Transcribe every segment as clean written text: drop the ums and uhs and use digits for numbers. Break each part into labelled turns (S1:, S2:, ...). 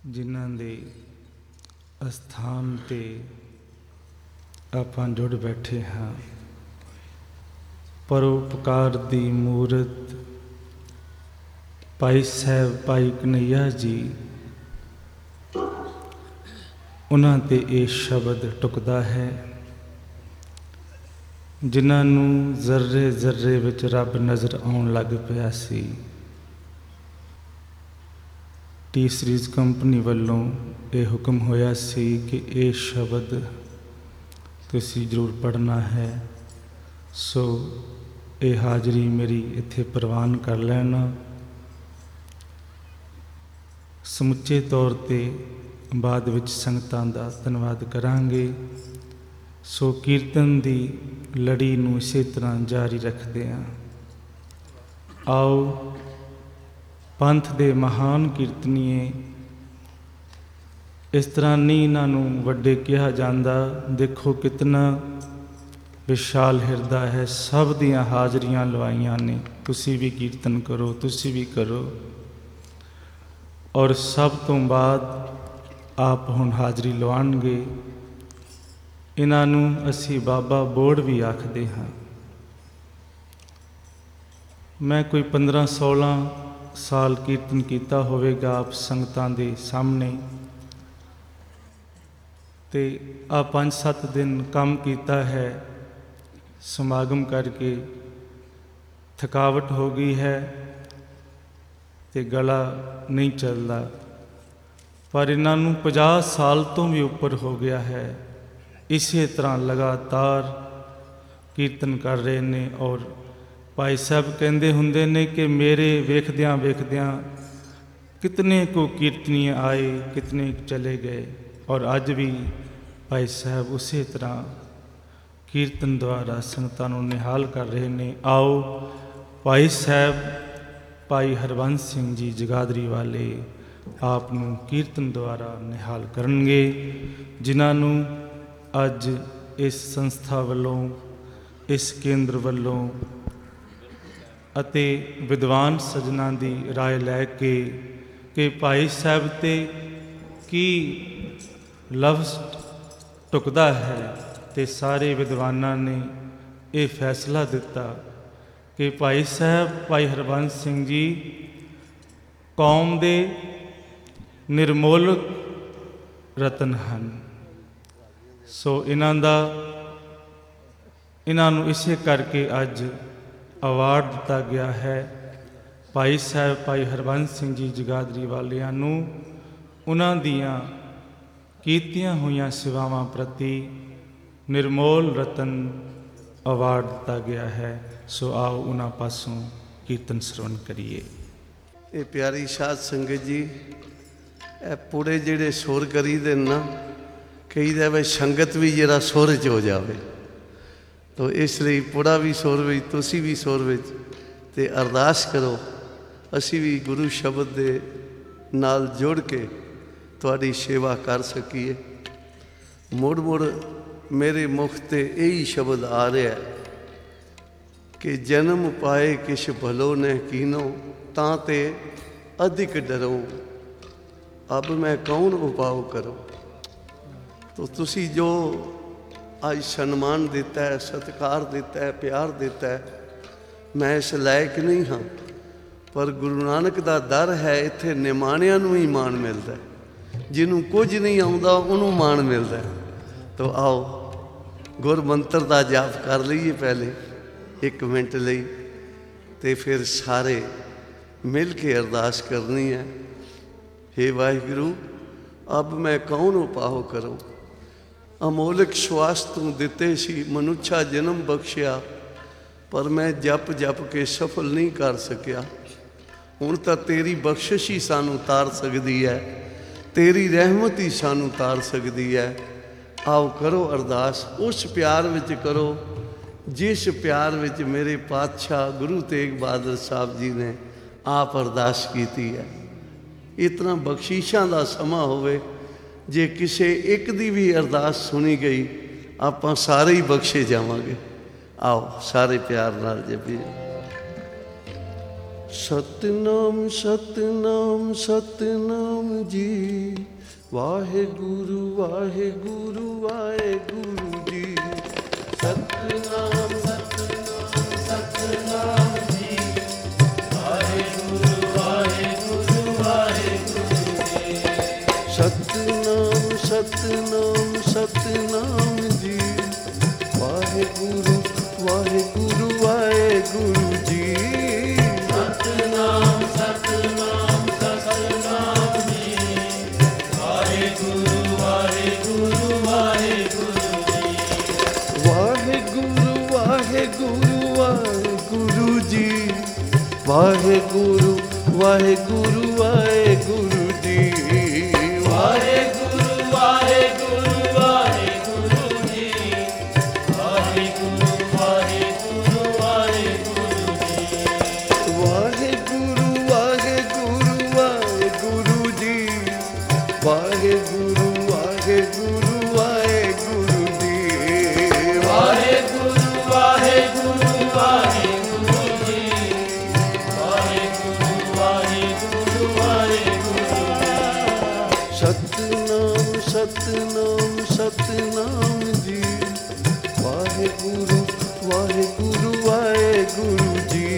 S1: ਜਿਨ੍ਹਾਂ ਦੇ ਅਸਥਾਨ 'ਤੇ ਆਪਾਂ ਜੁੜ ਬੈਠੇ ਹਾਂ। ਪਰਉਪਕਾਰ ਦੀ ਮੂਰਤ ਭਾਈ ਸਾਹਿਬ ਭਾਈ ਕਨ੍ਹੱਈਆ ਜੀ, ਉਹਨਾਂ 'ਤੇ ਇਹ ਸ਼ਬਦ ਟੁਕਦਾ ਹੈ, ਜਿਨ੍ਹਾਂ ਨੂੰ ਜ਼ਰਰੇ ਜ਼ਰਰੇ ਵਿੱਚ ਰੱਬ ਨਜ਼ਰ ਆਉਣ ਲੱਗ ਪਿਆ ਸੀ। ਟੀ ਸੀਰੀਜ਼ ਕੰਪਨੀ ਵੱਲੋਂ ਇਹ ਹੁਕਮ ਹੋਇਆ ਸੀ ਕਿ ਇਹ ਸ਼ਬਦ ਤੁਸੀਂ ਜ਼ਰੂਰ ਪੜ੍ਹਨਾ ਹੈ। ਸੋ ਇਹ ਹਾਜ਼ਰੀ ਮੇਰੀ ਇੱਥੇ ਪ੍ਰਵਾਨ ਕਰ ਲੈਣਾ। ਸਮੁੱਚੇ ਤੌਰ 'ਤੇ ਬਾਅਦ ਵਿੱਚ ਸੰਗਤਾਂ ਦਾ ਧੰਨਵਾਦ ਕਰਾਂਗੇ। ਸੋ ਕੀਰਤਨ ਦੀ ਲੜੀ ਨੂੰ ਇਸੇ ਤਰ੍ਹਾਂ ਜਾਰੀ ਰੱਖਦੇ ਹਾਂ। ਆਓ ਪੰਥ ਦੇ ਮਹਾਨ ਕੀਰਤਨੀਏ, ਇਸ ਤਰ੍ਹਾਂ ਨਹੀਂ ਇਹਨਾਂ ਨੂੰ ਵੱਡੇ ਕਿਹਾ ਜਾਂਦਾ। ਦੇਖੋ ਕਿਤਨਾ ਵਿਸ਼ਾਲ ਹਿਰਦਾ ਹੈ, ਸਭ ਦੀਆਂ ਹਾਜ਼ਰੀਆਂ ਲਵਾਈਆਂ ਨੇ। ਤੁਸੀਂ ਵੀ ਕੀਰਤਨ ਕਰੋ, ਤੁਸੀਂ ਵੀ ਕਰੋ। ਔਰ ਸਭ ਤੋਂ ਬਾਅਦ ਆਪ ਹੁਣ ਹਾਜ਼ਰੀ ਲਵਾਉਣਗੇ। ਇਹਨਾਂ ਨੂੰ ਅਸੀਂ ਬਾਬਾ ਬੋੜ ਵੀ ਆਖਦੇ ਹਾਂ। ਮੈਂ ਕੋਈ 15-16 ਸਾਲ ਕੀਰਤਨ ਕੀਤਾ ਹੋਵੇਗਾ ਆਪ ਸੰਗਤਾਂ ਦੇ ਸਾਹਮਣੇ, ਅਤੇ ਆ 5-7 ਦਿਨ ਕੰਮ ਕੀਤਾ ਹੈ। ਸਮਾਗਮ ਕਰਕੇ ਥਕਾਵਟ ਹੋ ਗਈ ਹੈ ਅਤੇ ਗਲਾ ਨਹੀਂ ਚੱਲਦਾ, ਪਰ ਇਹਨਾਂ ਨੂੰ 50 ਸਾਲ ਤੋਂ ਵੀ ਉੱਪਰ ਹੋ ਗਿਆ ਹੈ। ਇਸੇ ਤਰ੍ਹਾਂ ਲਗਾਤਾਰ ਕੀਰਤਨ ਕਰ ਰਹੇ ਨੇ। ਔਰ ਭਾਈ ਸਾਹਿਬ ਕਹਿੰਦੇ ਹੁੰਦੇ ਨੇ ਕਿ ਮੇਰੇ ਵੇਖਦਿਆਂ ਵੇਖਦਿਆਂ ਕਿਤਨੇ ਕੁ ਕੀਰਤਨੀਏ ਆਏ, ਕਿਤਨੇ ਚਲੇ ਗਏ। ਔਰ ਅੱਜ ਵੀ ਭਾਈ ਸਾਹਿਬ ਉਸੇ ਤਰ੍ਹਾਂ ਕੀਰਤਨ ਦੁਆਰਾ ਸੰਗਤਾਂ ਨੂੰ ਨਿਹਾਲ ਕਰ ਰਹੇ ਨੇ। ਆਓ ਭਾਈ ਸਾਹਿਬ ਭਾਈ ਹਰਬੰਸ ਸਿੰਘ ਜੀ ਜਗਾਦਰੀ ਵਾਲੇ ਆਪ ਨੂੰ ਕੀਰਤਨ ਦੁਆਰਾ ਨਿਹਾਲ ਕਰਨਗੇ, ਜਿਨ੍ਹਾਂ ਨੂੰ ਅੱਜ ਇਸ ਸੰਸਥਾ ਵੱਲੋਂ, ਇਸ ਕੇਂਦਰ ਵੱਲੋਂ ਅਤੇ ਵਿਦਵਾਨ ਸੱਜਣਾਂ ਦੀ ਰਾਏ ਲੈ ਕੇ ਕਿ ਭਾਈ ਸਾਹਿਬ 'ਤੇ ਕੀ ਲਫ਼ਜ਼ ਟੁਕਦਾ ਹੈ, ਅਤੇ ਸਾਰੇ ਵਿਦਵਾਨਾਂ ਨੇ ਇਹ ਫੈਸਲਾ ਦਿੱਤਾ ਕਿ ਭਾਈ ਸਾਹਿਬ ਭਾਈ ਹਰਬੰਸ ਸਿੰਘ ਜੀ ਕੌਮ ਦੇ ਨਿਰਮੋਲਕ ਰਤਨ ਹਨ। ਸੋ ਇਹਨਾਂ ਨੂੰ ਇਸੇ ਕਰਕੇ ਅੱਜ ਅਵਾਰਡ ਦਿੱਤਾ ਗਿਆ ਹੈ। ਭਾਈ ਸਾਹਿਬ ਭਾਈ ਹਰਬੰਸ ਸਿੰਘ ਜੀ ਜਗਾਦਰੀ ਵਾਲਿਆਂ ਨੂੰ ਉਹਨਾਂ ਦੀਆਂ ਕੀਤੀਆਂ ਹੋਈਆਂ ਸੇਵਾਵਾਂ ਪ੍ਰਤੀ ਨਿਰਮੋਲ ਰਤਨ ਅਵਾਰਡ ਦਿੱਤਾ ਗਿਆ ਹੈ। ਸੋ ਆਓ ਉਹਨਾਂ ਪਾਸੋਂ ਕੀਰਤਨ ਸਰਵਣ ਕਰੀਏ।
S2: ਇਹ ਪਿਆਰੀ ਸਾਧ ਸੰਗਤ ਜੀ, ਇਹ ਪੂਰੇ ਜਿਹੜੇ ਸੁਰ ਕਰੀਦੇ ਨਾ, ਕਹੀਦਾ ਵੀ ਸੰਗਤ ਵੀ ਜਿਹੜਾ ਸੁਰ 'ਚ ਹੋ ਜਾਵੇ। ਤੋ ਇਸ ਲਈ ਪੂਰਾ ਵੀ ਸੁਰ ਵਿੱਚ, ਤੁਸੀਂ ਵੀ ਸੁਰ ਵਿੱਚ, ਅਤੇ ਅਰਦਾਸ ਕਰੋ ਅਸੀਂ ਵੀ ਗੁਰੂ ਸ਼ਬਦ ਦੇ ਨਾਲ ਜੁੜ ਕੇ ਤੁਹਾਡੀ ਸੇਵਾ ਕਰ ਸਕੀਏ। ਮੁੜ ਮੁੜ ਮੇਰੇ ਮੁਖ 'ਤੇ ਇਹੀ ਸ਼ਬਦ ਆ ਰਿਹਾ ਕਿ ਜਨਮ ਪਾਏ ਕਿਛ ਭਲੋ ਨਹਿ ਕੀਨੋ, ਤਾਂ ਤੇ ਅਧਿਕ ਡਰੋ ਅਬ ਮੈਂ ਕੌਣ ਉਪਾਉ ਕਰੋ। ਤੋ ਤੁਸੀਂ ਜੋ ਅੱਜ ਸਨਮਾਨ ਦਿੱਤਾ ਹੈ, ਸਤਿਕਾਰ ਦਿੱਤਾ ਹੈ, ਪਿਆਰ ਦਿੱਤਾ ਹੈ, ਮੈਂ ਇਸ ਲਾਇਕ ਨਹੀਂ ਹਾਂ, ਪਰ ਗੁਰੂ ਨਾਨਕ ਦਾ ਦਰ ਹੈ। ਇੱਥੇ ਨਿਮਾਣਿਆਂ ਨੂੰ ਹੀ ਮਾਣ ਮਿਲਦਾ, ਜਿਹਨੂੰ ਕੁਝ ਨਹੀਂ ਆਉਂਦਾ ਉਹਨੂੰ ਮਾਣ ਮਿਲਦਾ। ਤੋ ਆਓ ਗੁਰ ਮੰਤਰ ਦਾ ਜਾਪ ਕਰ ਲਈਏ ਪਹਿਲੇ 1 ਮਿੰਟ ਲਈ, ਅਤੇ ਫਿਰ ਸਾਰੇ ਮਿਲ ਕੇ ਅਰਦਾਸ ਕਰਨੀ ਹੈ। ਹੇ ਵਾਹਿਗੁਰੂ ਅਬ ਮੈਂ ਕੌਣ ਉਪਾਉ ਕਰੋ। ਅਮੋਲਕ ਸਵਾਸ ਤੂੰ ਦਿੱਤੇ ਸੀ, ਮਨੁੱਛਾ ਜਨਮ ਬਖਸ਼ਿਆ, ਪਰ ਮੈਂ ਜਪ ਜਪ ਕੇ ਸਫਲ ਨਹੀਂ ਕਰ ਸਕਿਆ। ਹੁਣ ਤਾਂ ਤੇਰੀ ਬਖਸ਼ਿਸ਼ ਹੀ ਸਾਨੂੰ ਤਾਰ ਸਕਦੀ ਹੈ, ਤੇਰੀ ਰਹਿਮਤ ਹੀ ਸਾਨੂੰ ਤਾਰ ਸਕਦੀ ਹੈ। ਆਓ ਕਰੋ ਅਰਦਾਸ, ਉਸ ਪਿਆਰ ਵਿੱਚ ਕਰੋ ਜਿਸ ਪਿਆਰ ਵਿੱਚ ਮੇਰੇ ਪਾਤਸ਼ਾਹ ਗੁਰੂ ਤੇਗ ਬਹਾਦਰ ਸਾਹਿਬ ਜੀ ਨੇ ਆਪ ਅਰਦਾਸ ਕੀਤੀ ਹੈ। ਇਤਨਾ ਬਖਸ਼ਿਸ਼ਾਂ ਦਾ ਸਮਾਂ ਹੋਵੇ, ਜੇ ਕਿਸੇ ਇੱਕ ਦੀ ਵੀ ਅਰਦਾਸ ਸੁਣੀ ਗਈ, ਆਪਾਂ ਸਾਰੇ ਹੀ ਬਖਸ਼ੇ ਜਾਵਾਂਗੇ। ਆਓ ਸਾਰੇ ਪਿਆਰ ਨਾਲ ਜਪੀਏ। ਸਤਿਨਾਮ ਸਤਿਨਾਮ ਸਤਿਨਾਮ ਜੀ, ਵਾਹਿਗੁਰੂ ਵਾਹਿਗੁਰੂ ਵਾਹਿਗੁਰੂ ਜੀ। ਸਤਿਨਾਮ ਸਤਿਨਾਮ ਸਤਿਨਾਮ ਜੀ। ਵਾਹਿਗੁਰੂ ਵਾਹਿਗੁਰੂ ਵਾਹਿਗੁਰੂ ਜੀ। ਸਤਿਨਾਮ ਸਤਿਨਾਮ ਸਤਿਨਾਮ ਜੀ। ਵਾਹਿਗੁਰੂ ਵਾਹਿਗੁਰੂ ਵਾਹਿਗੁਰੂ ਜੀ। ਸਤਿਨਾਮ ਸਤਿਨਾਮ ਸਤਿਨਾਮ ਜੀ। ਵਾਹਿਗੁਰੂ ਵਾਹਿਗੁਰੂ ਵਾਹਿਗੁਰੂ ਜੀ। ਵਾਹਿਗੁਰੂ ਵਾਹਿਗੁਰੂ ਵਾਹਿਗੁਰੂ ਜੀ। ਵਾਹਿਗੁਰੂ ਵਾਹਿਗੁਰੂ ਵਾਹਿਗੁਰੂ ਜੀ। ਵਾਹਿਗੁਰੂ ਵਾਹਿਗੁਰੂ ਵਾਹਿਗੁਰੂ ਜੀ। ਵਾਹਿਗੁਰੂ ਵਾਹਿਗੁਰੂ ਵਾਹਿਗੁਰੂ ਜੀ। ਵਾਹਿਗੁਰੂ ਵਾਹਿਗੁਰੂ ਵਾਹਿਗੁਰੂ ਜੀ। ਵਾਹਿਗੁਰੂ ਵਾਹਿਗੁਰੂ ਵਾਹਿਗੁਰੂ ਜੀ। ਵਾਹਿਗੁਰੂ ਵਾਹਿਗੁਰੂ ਵਾਹਿਗੁਰੂ ਜੀ। ਵਾਹਿਗੁਰੂ ਵਾਹਿਗੁਰੂ ਵਾਹਿਗੁਰੂ ਜੀ। ਸਤਿਨਾਮ ਸਤਿਨਾਮ ਸਤਿਨਾਮ ਜੀ। ਵਾਹਿਗੁਰੂ ਵਾਹਿਗੁਰੂ ਵਾਹਿਗੁਰੂ ਜੀ।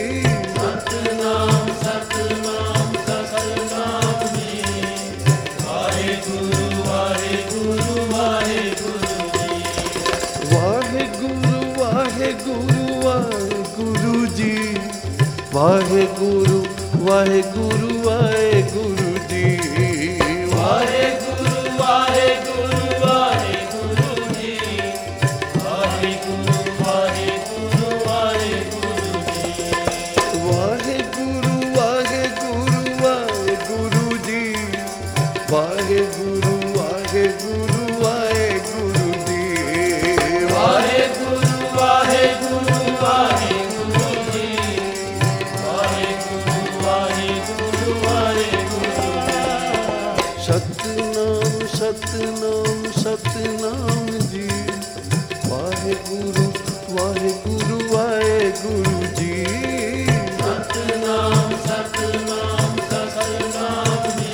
S2: ਸਤਿਨਾਮ ਸਤਿਨਾਮ ਸਤਿਨਾਮ ਜੀ। ਵਾਹਿਗੁਰੂ ਵਾਹਿਗੁਰੂ ਵਾਹਿਗੁਰੂ ਜੀ। ਵਾਹਿਗੁਰੂ ਵਾਹਿਗੁਰੂ ਵਾਹਿਗੁਰੂ ਜੀ। ਵਾਹਿਗੁਰੂ ਵਾਹਿਗੁਰੂ ਵਾਹਿਗੁਰੂ ਜੀ। ਵਾਹਿਗੁਰੂ ਵਾਹਿਗੁਰੂ ਵਾਹਿਗੁਰੂ ਜੀ। ਵਾਹਿਗੁਰੂ ਵਾਹਿਗੁਰੂ ਵਾਹਿਗੁਰੂ ਜੀ। ਵਾਹਿਗੁਰੂ ਵਾਹਿਗੁਰੂ ਵਾਹਿਗੁਰੂ ਜੀ। ਵਾਹਿਗੁਰੂ ਵਾਹਿਗੁਰੂ ਵਾਹਿਗੁਰੂ ਜੀ। ਵਾਹਿਗੁਰੂ ਵਾਹਿਗੁਰੂ ਵਾਹਿਗੁਰੂ ਜੀ। ਵਾਹਿਗੁਰੂ ਵਾਹਿਗੁਰੂ ਵਾਹਿਗੁਰੂ ਜੀ। ਸਤਿਨਾਮ ਸਤਿਨਾਮ ਸਤਿਨਾਮ ਜੀ। ਵਾਹਿਗੁਰੂ ਵਾਹਿਗੁਰੂ ਵਾਹਿਗੁਰੂ ਜੀ। ਸਤਿਨਾਮ ਸਤਿਨਾਮ ਸਤਿਨਾਮ ਜੀ।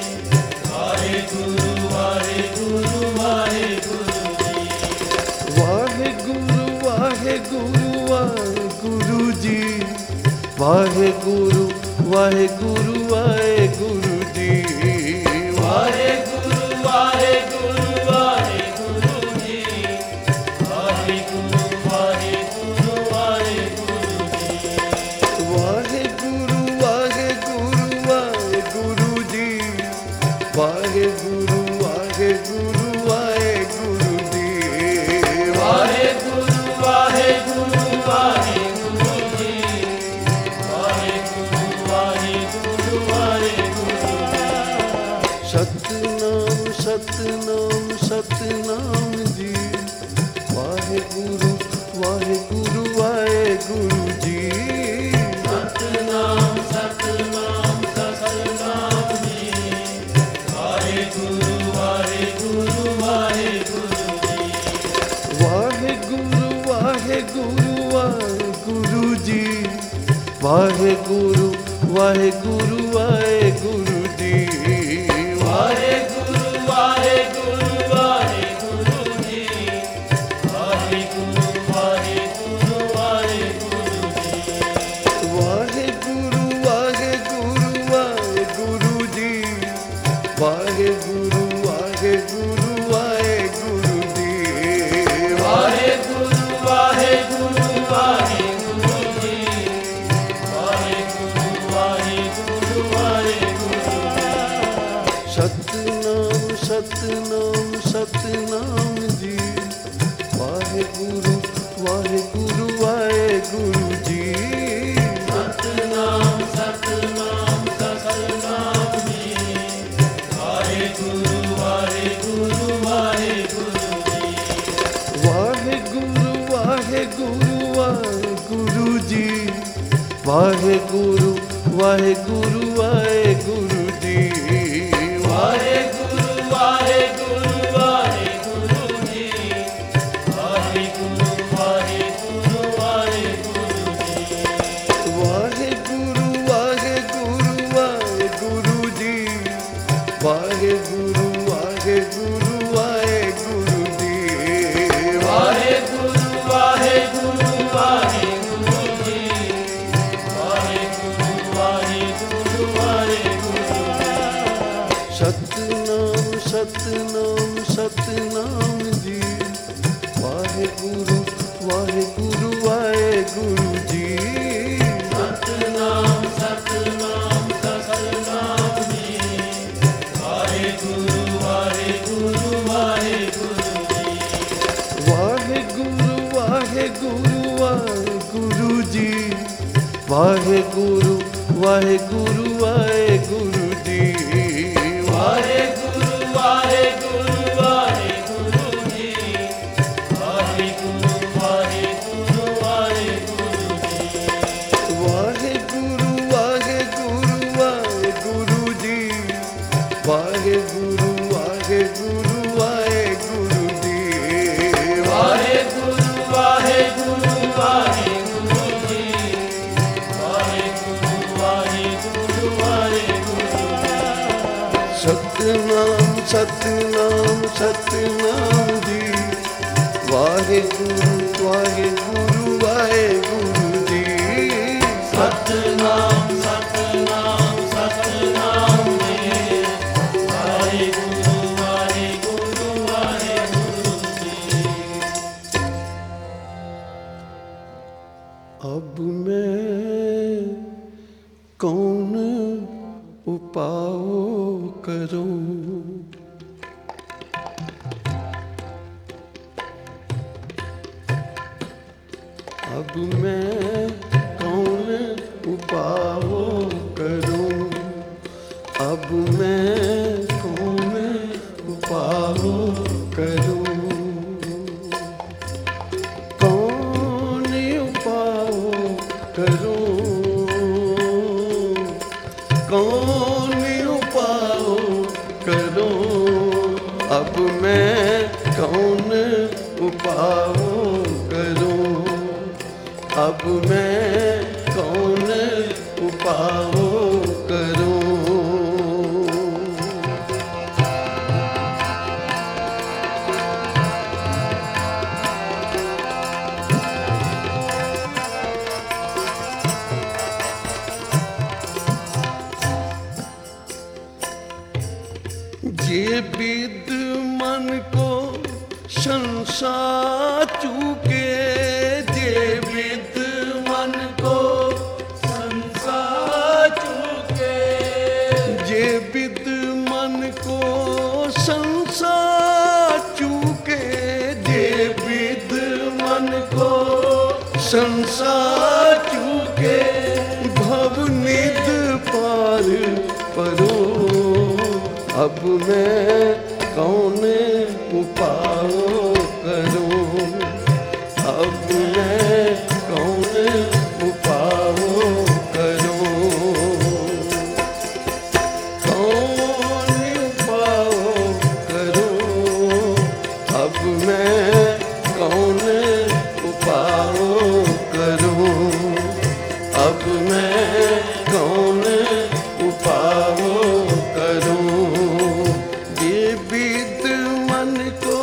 S2: ਵਾਹਿਗੁਰੂ ਵਾਹਿਗੁਰੂ ਵਾਹਿਗੁਰੂ ਜੀ। ਵਾਹਿਗੁਰੂ ਵਾਹਿਗੁਰੂ ਵਾਹਿਗੁਰੂ ਜੀ। ਵਾਹਿਗੁਰੂ ਵਾਹਿਗੁਰੂ ਵਾਹਿਗੁਰੂ ਜੀ। ਵਾਹਿਗੁਰੂ ਵਾਹਿਗੁਰੂ ਵਾਹਿਗੁਰੂ ਜੀ। ਵਾਹਿਗੁਰੂ ਵਾਹਿਗੁਰੂ ਵਾਹਿਗੁਰੂ ਜੀ। ਵਾਹਿਗੁਰੂ ਵਾਹਿਗੁਰੂ ਵਾਹਿਗੁਰੂ ਜੀ। ਵਾਹਿਗੁਰੂ ਵਾਹਿਗੁਰੂ ਵਾਹਿਗੁਰੂ ਜੀ। ਵਾਹਿਗੁਰੂ ਵਾਹਿਗੁਰੂ ਵਾਹਿਗੁਰੂ ਜੀ। ਵਾਹਿਗੁਰੂ ਵਾਹਿਗੁਰੂ ਵਾਹਿਗੁਰੂ ਜੀ। ਸਤਿਨਾਮ ਸਤਿਨਾਮ ਸਤਿਨਾਮ ਜੀ। ਵਾਹਿਗੁਰੂ ਵਾਹਿਗੁਰੂ ਵਾਹਿਗੁਰੂ ਜੀ। ਸਤਿਨਾਮ ਸਤਿਨਾਮ ਸਤਿਨਾਮ ਜੀ। ਵਾਹਿਗੁਰੂ ਵਾਹਿਗੁਰੂ ਵਾਹਿਗੁਰੂ ਜੀ। ਵਾਹਿਗੁਰੂ ਵਾਹਿਗੁਰੂ ਵਾਹਿਗੁਰੂ ਜੀ। ਵਾਹਿਗੁਰੂ ਵਾਹਿਗੁਰੂ ਵਾਹਿਗੁਰੂ ਜੀ। ਵਾਹਿਗੁਰੂ ਵਾਹਿਗੁਰੂ ਵਾਹਿਗੁਰੂ ਜੀ। ਵਾਹਿਗੁਰੂ ਵਾਹਿਗੁਰੂ ਵਾਹਿਗੁਰੂ ਜੀ। ਵਾਹਿਗੁਰੂ ਵਾਹਿਗੁਰੂ ਵਾਹਿਗੁਰੂ ਜੀ। ਵਾਹਿਗੁਰੂ ਵਾਹਿਗੁਰੂ ਵਾਹਿਗੁਰੂ ਜੀ। ਵਾਹਿਗੁਰੂ ਵਾਹਿਗੁਰੂ ਵਾਹਿਗੁਰੂ ਜੀ। ਵਾਹਿਗੁਰੂ ਵਾਹਿਗੁਰੂ ਵਾਹਿਗੁਰੂ ਜੀ। ਸਤਿਨਾਮ ਸਤਿਨਾਮ ਸਤਿਨਾਮ ਜੀ। ਵਾਹਿਗੁਰੂ ਵਾਹਿਗੁਰੂ ਵਾਹਿਗੁਰੂ ਜੀ। ਸਤਿਨਾਮ ਸਤਿਨਾਮ ਸਤਿਨਾਮ ਜੀ। ਵਾਹਿਗੁਰੂ ਵਾਹਿਗੁਰੂ ਵਾਹਿਗੁਰੂ ਜੀ। ਵਾਹਿਗੁਰੂ ਵਾਹਿਗੁਰੂ ਵਾਹਿਗੁਰੂ ਜੀ। ਵਾਹਿਗੁਰੂ ਵਾਹਿਗੁਰੂ ਵਾਹਿਗੁਰੂ ਜੀ। ਵਾਹਿਗੁਰੂ ਵਾਹਿਗੁਰੂ ਵਾਹਿਗੁਰੂ ਜੀ। ਵਾਹਿਗੁਰੂ ਵਾਹਿਗੁਰੂ ਵਾਹਿਗੁਰੂ ਜੀ। ਵਾਹਿਗੁਰੂ ਵਾਹਿਗੁਰੂ ਵਾਹਿਗੁਰੂ ਜੀ। ਵਾਹਿਗੁਰੂ वाहेगुरु वाहेगुरु जी
S3: वाहेगुरु वाहेगुरु वाहेगुरु जी वाहेगुरु वाहेगुरु वाहेगुरु
S2: सतनाम सतनाम सतनाम जी वाहेगुरु वाहेगुरु वाहेगुरु जी
S3: सतनाम सतनाम सतनाम जी वाहेगुरु वाहेगुरु वाहेगुरु जी
S2: वाहेगुरु वाहेगुरु वाहेगुरु जी वाहेगुरु वाहेगुरु वाहेगुरु जी
S3: वाहेगुरु वाहेगुरु वाहेगुरु जी वाहेगुरु वाहेगुरु वाहेगुरु जी
S2: वाहेगुरु वाहेगुरु वाहेगुरु जी वाहेगुरु वाहेगुरु वाहेगुरु जी
S3: वाहेगुरु वाहेगुरु वाहेगुरु जी वाहेगुरु वाहेगुरु वाहेगुरु
S2: सतनाम सतनाम सतनाम जी वाहेगुरु वाहेगुरु वाहेगुरु जी
S3: सतनाम सतनाम सतनाम जी वाहेगुरु वाहेगुरु वाहेगुरु जी
S2: अब मैं कौन उपाय करूं अब मैं कौन उपाय करूं अब मैं कौन उपाय करूं कौन उपाय करूं कौन उपाय करूं अब मैं कौन उपाय करूं अब मैं कौन उपाय करूं ये विद मन को संसार चूके ये विद मन को
S3: संसार चूके
S2: ये विद मन को संसार चूके ये विद मन को संसार चूके भवनिध पार परो अब मैं कौन उपाय करूं अब मैं कौन उपाय करूं कौन उपाय करूं अब मैं कौन उपाय करूं अब मैं कौन उपाय करूं ये विद मन को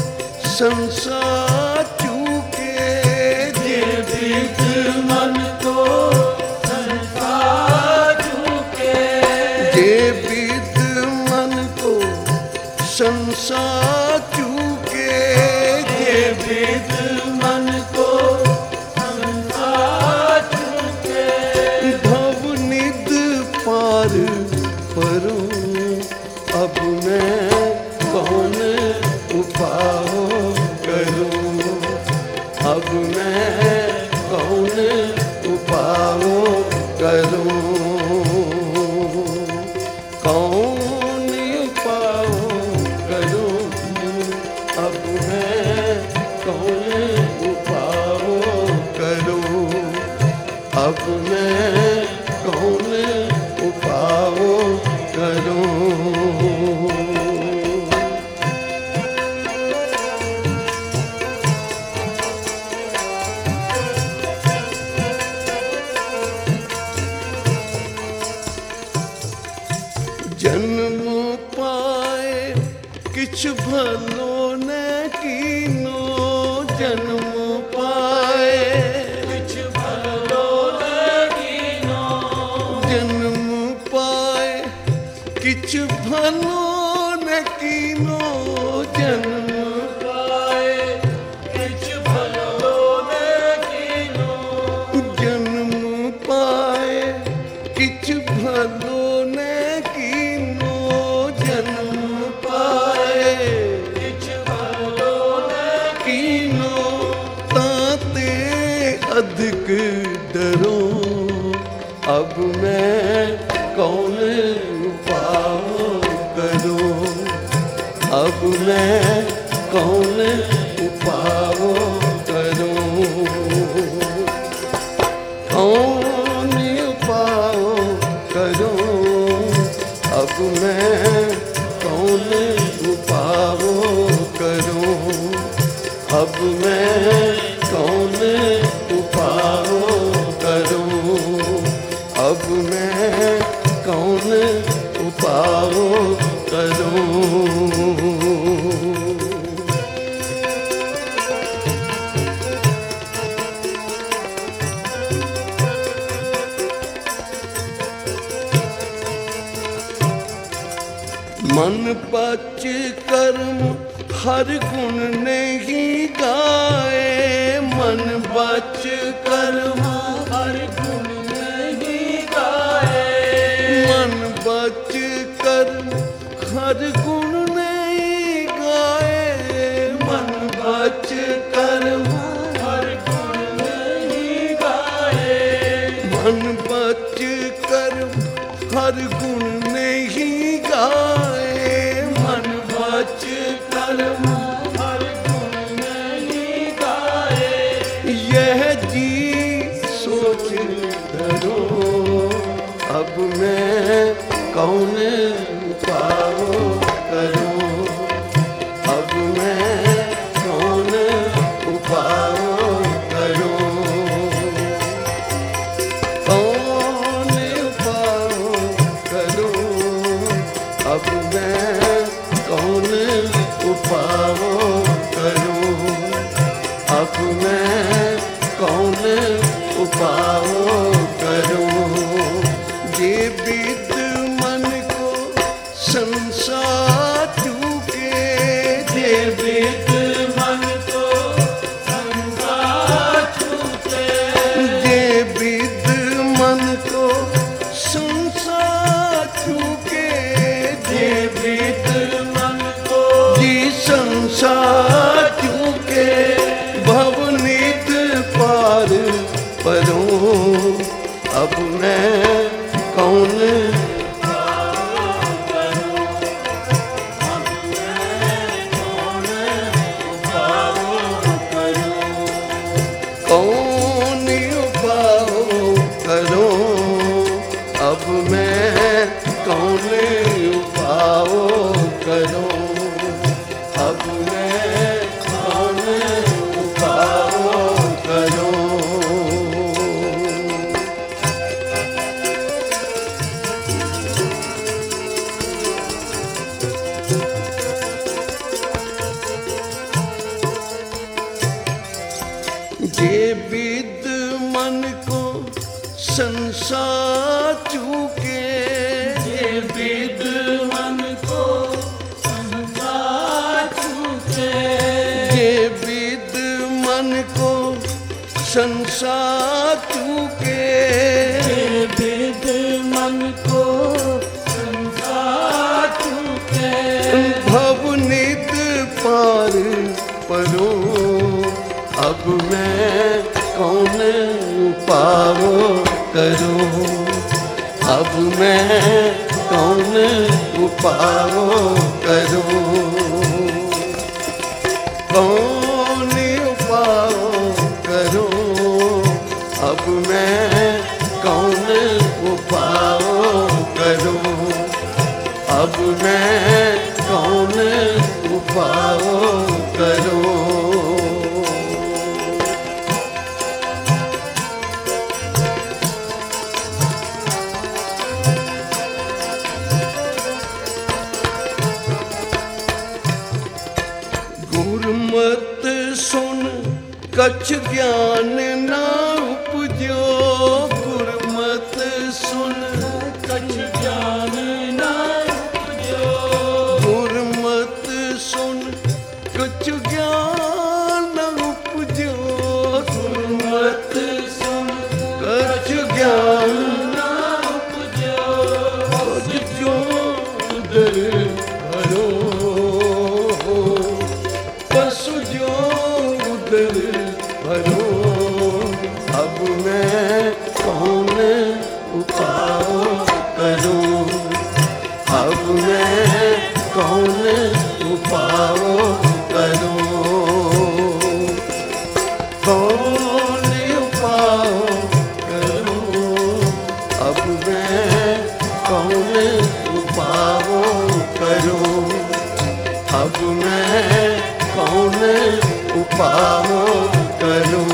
S2: संसार चूके
S3: ये विद मन को संसार चूके
S2: ये विद मन को संसार चूके
S3: ये विद मन को संसार चूके
S2: भवनिध पार परूं अब मैं कौन उपाय करूं अब मैं कौन उपाय करूं कौन उपाय करूं किछ भलो न कीनो जन्म पाए,
S3: किछ भलो न कीनो
S2: जन्म पाए, किछ भलो न कीनो जन्म
S3: पाए, किछ भलो न कीनो
S2: जन्म पाए, किछ भलो न कीनो जन्म पाए,
S3: किछ भलो न
S2: कीनो ताते अधिक डरो, अब मैं कौन उपाय करूं, अब मैं कौन उपाय करूं, कौन उपाय करूं, अब मैं कौन उपाय करूं, अब मैं कौन उपाय करूं, अब मैं कौन उपाय करूं। मन पच कर्म हर गुण नहीं गाए, मन बच कर्म
S3: हर गुण नहीं गाए,
S2: मन बच कर्म हर गुण नहीं गाए, मन बच कर्म
S3: हर गुण नहीं गाए,
S2: मन बच कर्म हर गुण नहीं गाए, मन बच कर्म
S3: हर गुण नहीं गाए,
S2: यह जी सोच धरो, अब मैं कौन उपाय करूं, अब मैं कौन उपाय करूं, कौन उपाय करूं, अब मैं कौन उपाय करूं, अब मैं कौन उपाय करूं। ये विद मन को संसार चूके,
S3: ये विद मन को संसार छूटे,
S2: ये विद मन को संसार चूके,
S3: ये विद मन को
S2: जी संसार चूके, भवनीत पार परों, अब मैं कौन कौन उपाय करूं, अब मैं कौन उपाय करूं, अब मैं कौन उपाय करूं। ये विद मन को संसार चूके,
S3: ये विद मन को संसार छूटे,
S2: ये विद मन को संसार चूके,
S3: ये विद मन को संसार छूटे,
S2: भवनीत पार परों, अब मैं कौन उपाय करूं, अब मैं कौन उपाय करूं, कौन उपाय करूं, अब मैं कौन उपाय करूं, अब मैं कौन उपाय करूं। गुरमत सुन कछ ज्ञान ना उपजो, गुरमत सुन
S3: कछ ज्ञान ना उपजो,
S2: गुरमत सुन कछ ज्ञान न उपजो, गुरमत सुन कछ ज्ञान
S3: ना उपजो,
S2: उपजो दर भरो, पशु जो उदर भरो। अब मैं कौन उपाय करूं, अब मैं कौन उपाय करूं, कौन उपाय करूं, अब मैं कौन उपाय करूं, अब मैं कौन उपाय करूं।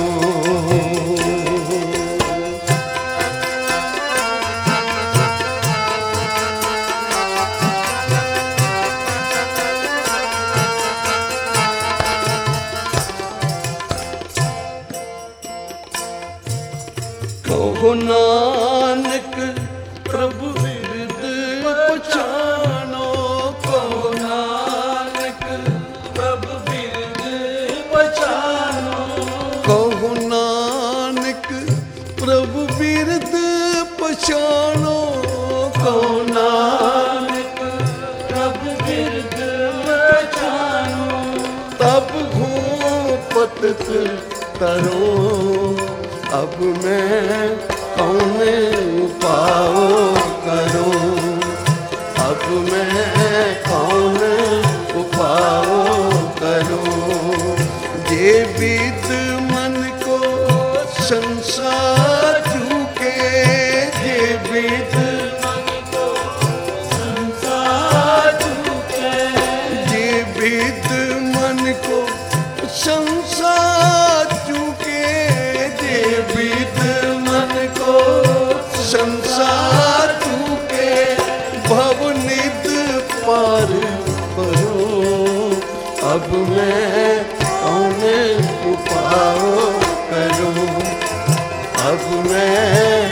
S2: कहो नानक प्रभु बिरद पछानो, कहो
S3: नानक प्रभु बिरद पछानो,
S2: कहो नानक प्रभु बिरद पछानो, कहो
S3: नानक प्रभु बिरद पछानो,
S2: तब घूं पतत तरो, अब मैं कौन उपाय करूं, अब मैं कौन उपाय करूं। जे बीत मन को संसार चूके, जे बीत
S3: मन को संसार चूके,
S2: जे बीत मन को संसार चूके, जे बीत मन को संसार चूके, भवनिध पार परो। अब मैं कौन उपाय करूं, अब मैं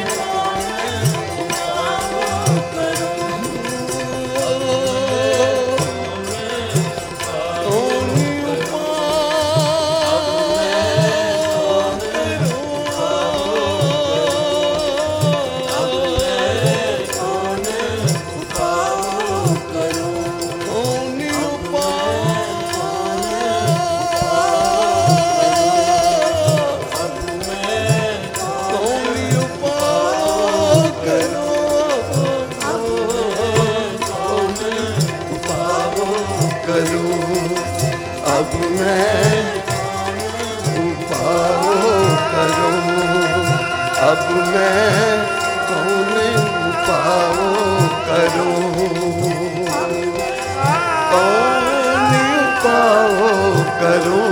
S2: अब मैं उपाय करूं, अब मैं कौन उपाय करूं, कौन उपाय करूं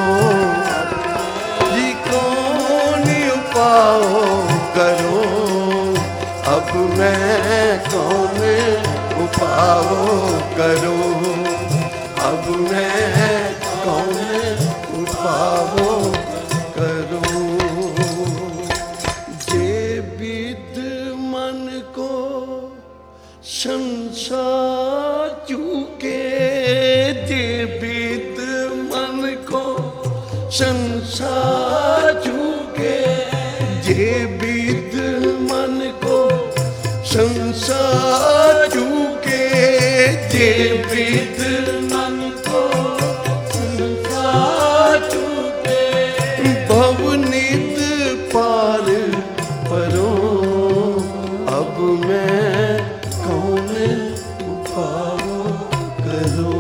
S2: जी, कौन उपाय करूं, अब मैं कौन उपाय करूं, अब मैं कौन उपाय करूं। जे विद मन को संसार चूके, जे विद मन को संसार चूके, जे विद मन को संसार चूके, जे विद
S3: मन को संसार चूके,
S2: भवनिध पार परो। अब मैं कौन उपाय करूं।